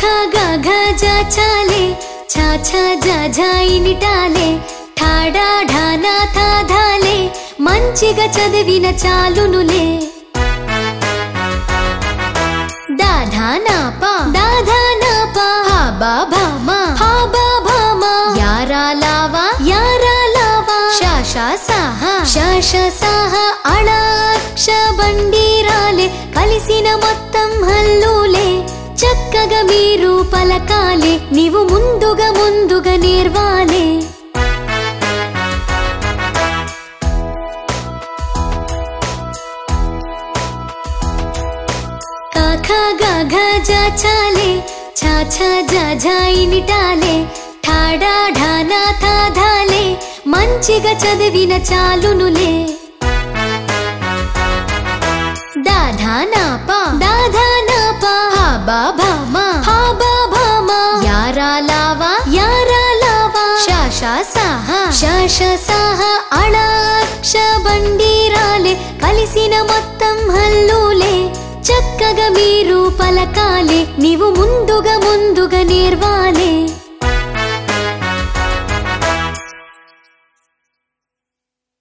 ఖా గా ఘ జ చాలే ఛా ఛా జ ఝ ఇనిటాలే ఠాడా ఢానా థా ధాలే మంచిగా చదివిన చాలునులే దాధా నా పా హా బా భా మా యారా లావా షా షా సాహా అళాక్ష బండిరాలే కలిసిన మొత్తం హల్లులే చక్కగా మీరు పలకాలే నీవు ముందుగా నేర్వాలే కా ఖా గా ఘ జ చాలే ఛా ఛా జ ఝ ఇనిటాలే ఠాడా ఢానా థా ధాలే మంచిగా చదివిన చాలునులే దాధా నా పా హా బా భా మా యారా లావా షా షా సాహా అళాక్ష బండిరాలే కలిసిన మొత్తం హల్లులే చక్కగా మీరు పలకాలే నీవు ముందుగా నేర్వాలే